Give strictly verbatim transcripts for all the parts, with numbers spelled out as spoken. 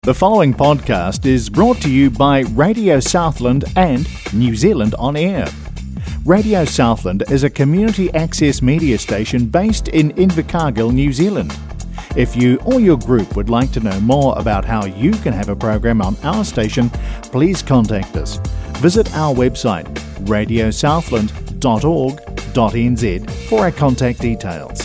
The following podcast is brought to you by Radio Southland and New Zealand On Air. Radio Southland is a community access media station based in Invercargill, New Zealand. If you or your group would like to know more about how you can have a program on our station, please contact us. Visit our website radio southland dot org dot n z for our contact details.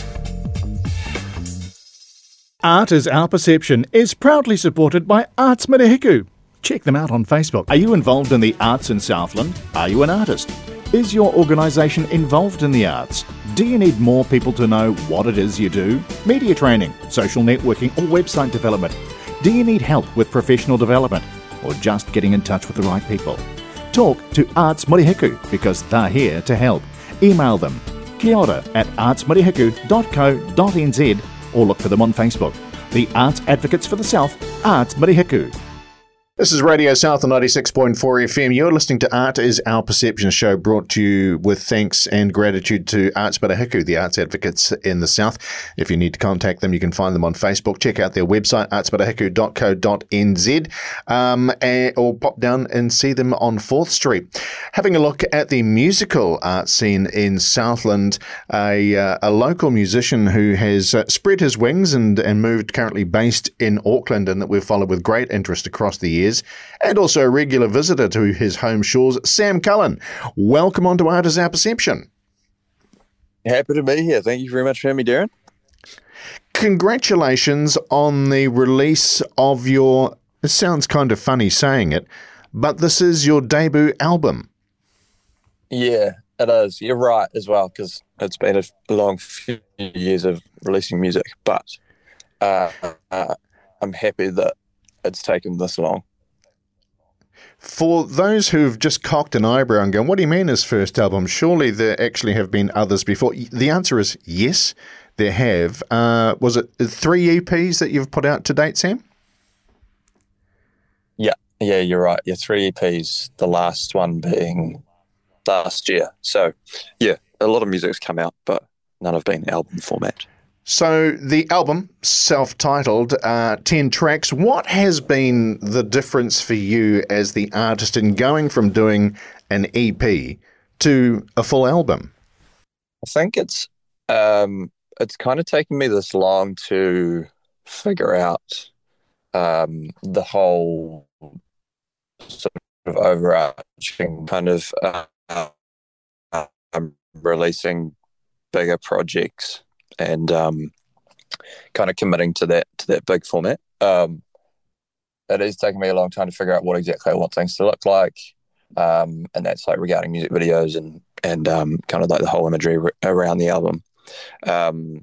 Art is Our Perception is proudly supported by Arts Mirihiku. Check them out on Facebook. Are you involved in the arts in Southland? Are you an artist? Is your organisation involved in the arts? Do you need more people to know what it is you do? Media training, social networking or website development? Do you need help with professional development or just getting in touch with the right people? Talk to Arts Mirihiku because they're here to help. Email them kia ora at arts mirihiku dot co dot n z or look for them on Facebook. The Arts Advocates for the South, Arts Mirihiku. This is Radio South on ninety-six point four F M. You're listening to Art is Our Perception show, brought to you with thanks and gratitude to Arts Mirihiku, the Arts Advocates in the South. If you need to contact them, you can find them on Facebook. Check out their website, arts mirihiku dot co dot n z, um, and, or pop down and see them on fourth Street. Having a look at the musical art scene in Southland, a, uh, a local musician who has uh, spread his wings and, and moved, currently based in Auckland, and that we've followed with great interest across the years. And also a regular visitor to his home shores, Sam Cullen. Welcome on to Art is Our Perception. Happy to be here. Thank you very much for having me, Darren. Congratulations on the release of your, it sounds kind of funny saying it, but this is your debut album. Yeah, it is. You're right as well, because it's been a long few years of releasing music, but uh, uh, I'm happy that it's taken this long. For those who've just cocked an eyebrow and gone, what do you mean his first album? Surely there actually have been others before. The answer is yes, there have. Uh, was it three E Ps that you've put out to date, Sam? Yeah, yeah, you're right. Yeah, three E Ps, the last one being last year. So, yeah, a lot of music's come out, but none have been album format. So the album, self-titled, uh, ten tracks, what has been the difference for you as the artist in going from doing an E P to a full album? I think it's um, it's kind of taken me this long to figure out um, the whole sort of overarching kind of uh, uh, releasing bigger projects and um, kind of committing to that to that big format. Um, it is taking me a long time to figure out what exactly I want things to look like, um, and that's like regarding music videos and and um, kind of like the whole imagery r- around the album. Um,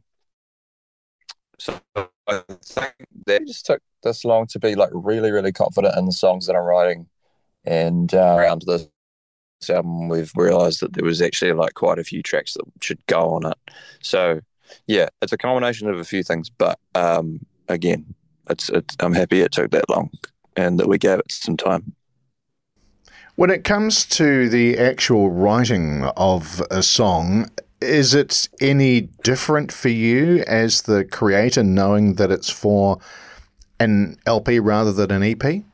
so I think that just took this long to be like really really confident in the songs that I'm writing, and uh, around this album we've realised that there was actually like quite a few tracks that should go on it. So. Yeah, it's a combination of a few things, but um, again, it's, it's I'm happy it took that long and that we gave it some time. When it comes to the actual writing of a song, is it any different for you as the creator knowing that it's for an L P rather than an E P?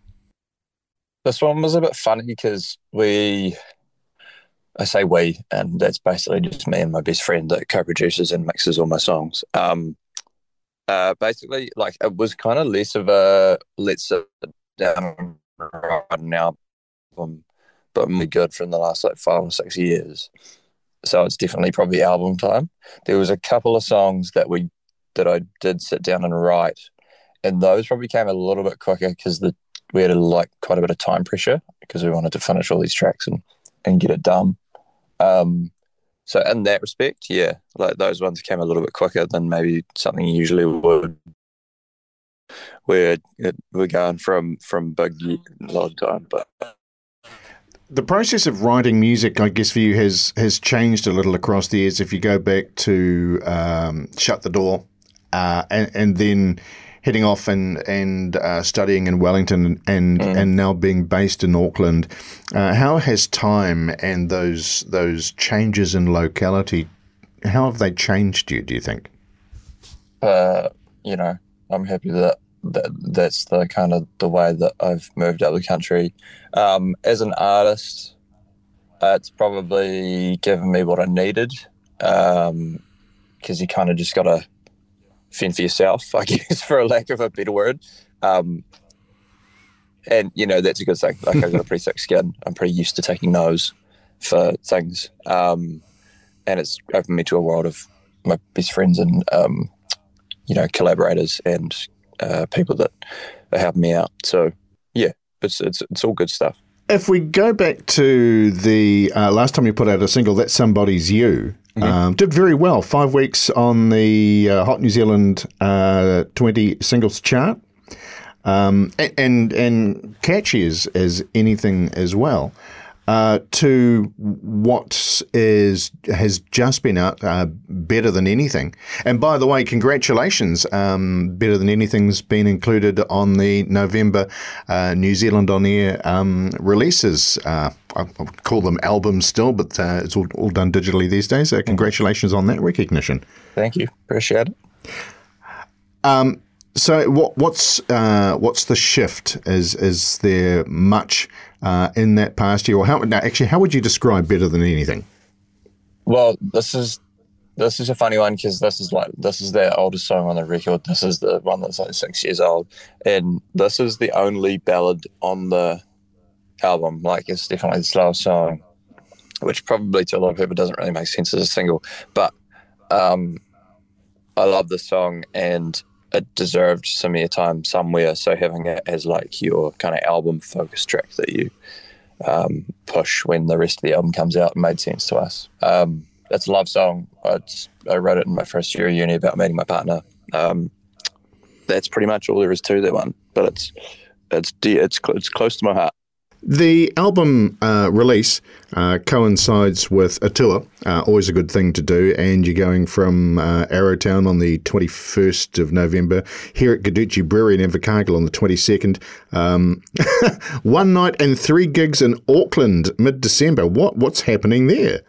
This one was a bit funny because we... I say we, and that's basically just me and my best friend that co-produces and mixes all my songs. Um, uh, basically, like it was kind of less of a let's sit down and write an album, but really good from the last like five or six years. So it's definitely probably album time. There was a couple of songs that we that I did sit down and write, and those probably came a little bit quicker because the we had a, like quite a bit of time pressure because we wanted to finish all these tracks and and get it done. Um, so in that respect, yeah, like those ones came a little bit quicker than maybe something you usually would, where it, we're going from from big a lot of time. But the process of writing music, I guess, for you has has changed a little across the years. If you go back to um, Shut the Door, uh, and, and then heading off and and uh, studying in Wellington and mm. and now being based in Auckland, uh, how has time and those those changes in locality, how have they changed you, do you think? Uh, you know, I'm happy that that that's the kind of the way that I've moved out of the country. Um, as an artist, uh, it's probably given me what I needed, because um, you kind of just got to fend for yourself, I guess, for a lack of a better word. Um, and, you know, that's a good thing. Like, I've got a pretty thick skin. I'm pretty used to taking no's for things. Um, and it's opened me to a world of my best friends and, um, you know, collaborators and uh, people that are helping me out. So, yeah, it's it's it's all good stuff. If we go back to the uh, last time you put out a single, That's Somebody's You, mm-hmm. um, did very well. Five weeks on the uh, Hot New Zealand uh, twenty singles chart, um, and and catchy as, as anything as well. Uh, to what is has just been out, uh, Better Than Anything. And by the way, congratulations, um, Better Than Anything's been included on the November uh, New Zealand On Air um, releases. Uh, I would call them albums still, but uh, it's all, all done digitally these days. So congratulations on that recognition. Thank you. Appreciate it. Um, So what, what's uh, what's the shift? Is is there much uh, in that past year, or how? No, actually, how would you describe Better Than Anything? Well, this is this is a funny one because this is like this is their oldest song on the record. This is the one that's like six years old, and this is the only ballad on the album. Like, it's definitely the slowest song, which probably to a lot of people doesn't really make sense as a single. But um, I love this song, and it deserved some airtime somewhere. So having it as like your kind of album focus track that you um, push when the rest of the album comes out made sense to us. Um, it's a love song. It's, I wrote it in my first year of uni about meeting my partner. Um, that's pretty much all there is to that one. But it's it's de- it's cl- it's close to my heart. The album uh, release uh, coincides with a tour, uh, always a good thing to do, and you're going from uh, Arrowtown on the twenty-first of November, here at Guducci Brewery in Invercargill on the twenty-second, um, one night and three gigs in Auckland mid-December. What What's happening there?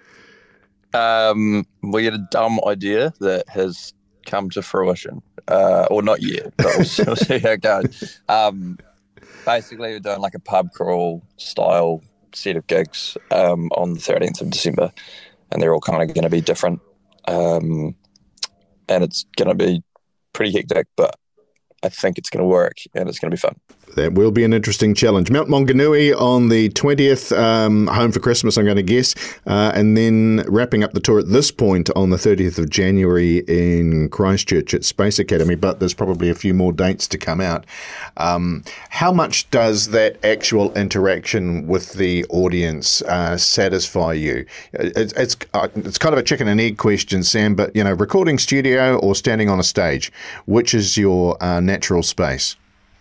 Um, we had a dumb idea that has come to fruition, uh, or not yet, but we'll, we'll see how it goes. Um, Basically, we're doing like a pub crawl style set of gigs um, on the thirteenth of December, and they're all kind of going to be different. Um, and it's going to be pretty hectic, but I think it's going to work and it's going to be fun. That will be an interesting challenge. Mount Maunganui on the twentieth, um, home for Christmas, I'm going to guess, uh, and then wrapping up the tour at this point on the thirtieth of January in Christchurch at Space Academy, but there's probably a few more dates to come out. Um, how much does that actual interaction with the audience uh, satisfy you? It's, it's, uh, it's kind of a chicken and egg question, Sam, but, you know, recording studio or standing on a stage, which is your uh, natural space?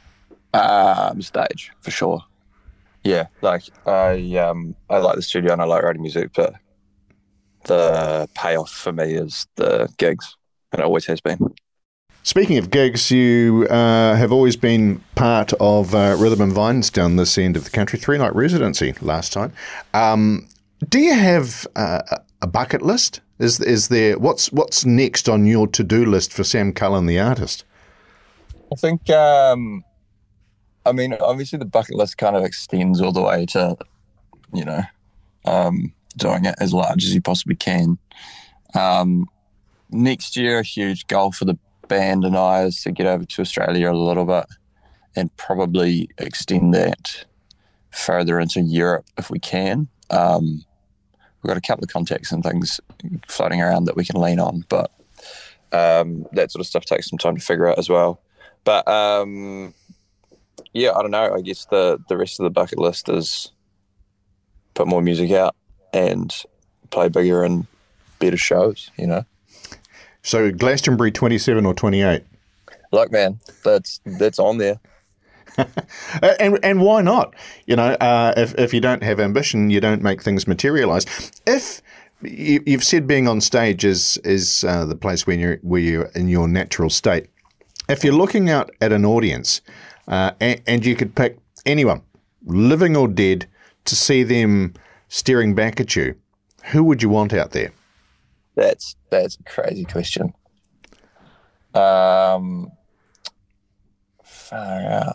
Um, stage for sure. Yeah, like I um I like the studio and I like writing music, but the payoff for me is the gigs, and it always has been. Speaking of gigs, you uh, have always been part of uh, Rhythm and Vines down this end of the country. Three night residency last time. Um, do you have uh, a bucket list? Is is there what's what's next on your to do list for Sam Cullen, the artist? I think. Um, I mean, obviously the bucket list kind of extends all the way to, you know, um, doing it as large as you possibly can. Um, next year, a huge goal for the band and I is to get over to Australia a little bit and probably extend that further into Europe if we can. Um, we've got a couple of contacts and things floating around that we can lean on, but um, that sort of stuff takes some time to figure out as well. But um, yeah, I don't know. I guess the, the rest of the bucket list is put more music out and play bigger and better shows, you know. So Glastonbury twenty-seven or twenty-eight? Look, man, that's that's on there. and and why not? You know, uh, if if you don't have ambition, you don't make things materialise. If you, you've said being on stage is is uh, the place where you're where you're in your natural state. If you're looking out at an audience, uh, and, and you could pick anyone, living or dead, to see them staring back at you, who would you want out there? That's that's a crazy question. Um, Far out.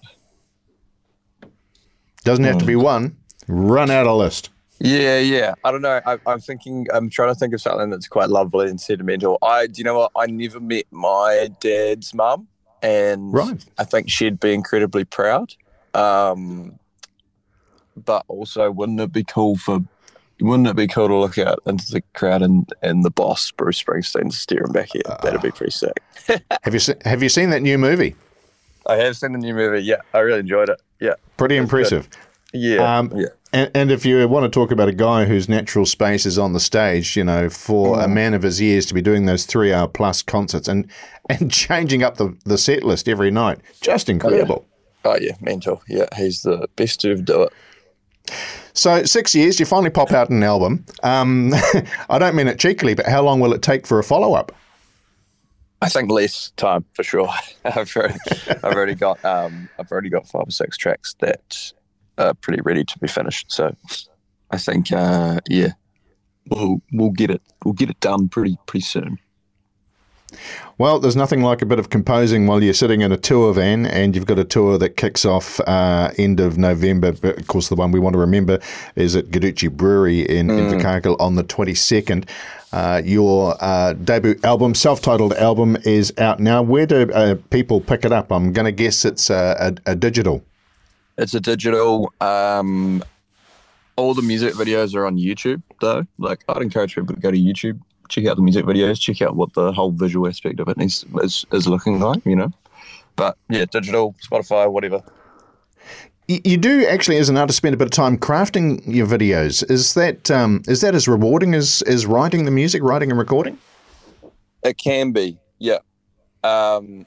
Doesn't have to be one. Run out a list. Yeah, yeah. I don't know. I, I'm thinking. I'm trying to think of something that's quite lovely and sentimental. I, do you know what? I never met my dad's mum, and Right. I think she'd be incredibly proud. Um, but also, wouldn't it be cool for? Wouldn't it be cool to look out into the crowd and, and the boss, Bruce Springsteen, staring back here? Uh, That'd be pretty sick. have you se- Have you seen that new movie? I have seen the new movie. Yeah, I really enjoyed it. Yeah, pretty impressive. Good. Yeah, um, yeah. And, and if you want to talk about a guy whose natural space is on the stage, you know, for mm. a man of his years to be doing those three-hour plus concerts and and changing up the, the set list every night, just incredible. Oh yeah, oh, yeah. Mental. Yeah, he's the best to do it. So six years, you finally pop out an album. Um, I don't mean it cheekily, but how long will it take for a follow-up? I think less time for sure. I've already, I've already got um, I've already got five or six tracks that are pretty ready to be finished. So I think uh, yeah, we'll we'll get it we'll get it done pretty pretty soon. Well, there's nothing like a bit of composing while you're sitting in a tour van, and you've got a tour that kicks off uh, end of November. But of course, the one we want to remember is at Guducci Brewery in mm. Invercargill on the twenty-second. Uh, your uh, debut album, self-titled album, is out now. Where do uh, people pick it up? I'm going to guess it's a, a, a digital. It's a digital. Um, all the music videos are on YouTube, though. Like, I'd encourage people to go to YouTube, check out the music videos, check out what the whole visual aspect of it is, is, is looking like, you know. But, yeah, digital, Spotify, whatever. You do actually, as an artist, spend a bit of time crafting your videos. Is that um, is that as rewarding as, as writing the music, writing and recording? It can be, yeah. Um,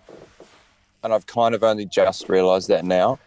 and I've kind of only just realised that now.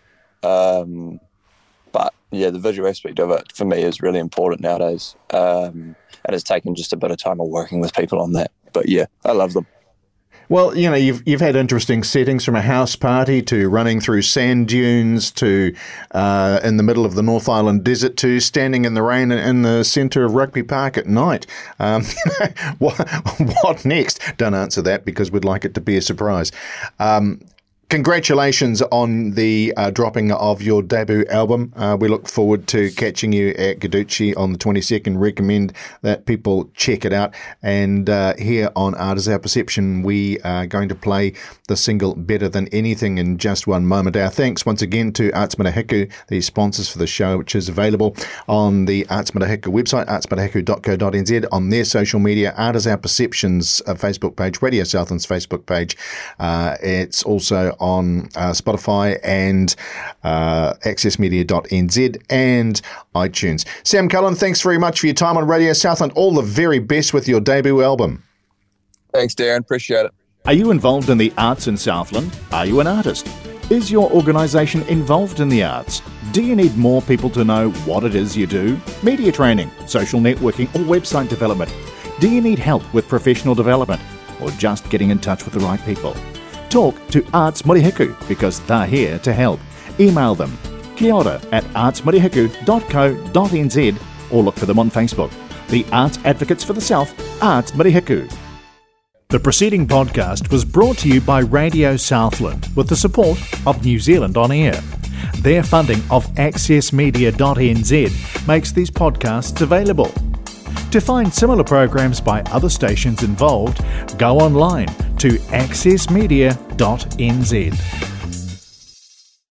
Um, but, yeah, the visual aspect of it, for me, is really important nowadays. Um, and it's taken just a bit of time of working with people on that. But, yeah, I love them. Well, you know, you've you've had interesting settings, from a house party to running through sand dunes to uh, in the middle of the North Island desert to standing in the rain in the centre of Rugby Park at night. Um, what, what next? Don't answer that, because we'd like it to be a surprise. Um, Congratulations on the uh, dropping of your debut album. Uh, we look forward to catching you at Guducci on the twenty-second. Recommend that people check it out. And uh, here on Art Is Our Perception, we are going to play the single Better Than Anything in just one moment. Our thanks once again to Arts Matahiku, the sponsors for the show, which is available on the Arts Matahiku website, arts matahiku dot co dot n z, on their social media, Art Is Our Perception's uh, Facebook page, Radio Southland's Facebook page. Uh, it's also on uh, Spotify and uh, access media dot n z and iTunes. Sam Cullen, thanks very much for your time on Radio Southland. All the very best with your debut album. Thanks, Darren. Appreciate it. Are you involved in the arts in Southland? Are you an artist? Is your organisation involved in the arts? Do you need more people to know what it is you do? Media training, social networking or website development? Do you need help with professional development or just getting in touch with the right people? Talk to Arts Murihiku, because they're here to help. Email them kia ora at arts murihiku dot co dot n z or look for them on Facebook. The Arts Advocates for the South, Arts Murihiku. The preceding podcast was brought to you by Radio Southland with the support of New Zealand On Air. Their funding of access media dot n z makes these podcasts available. To find similar programs by other stations involved, go online to access media dot n z.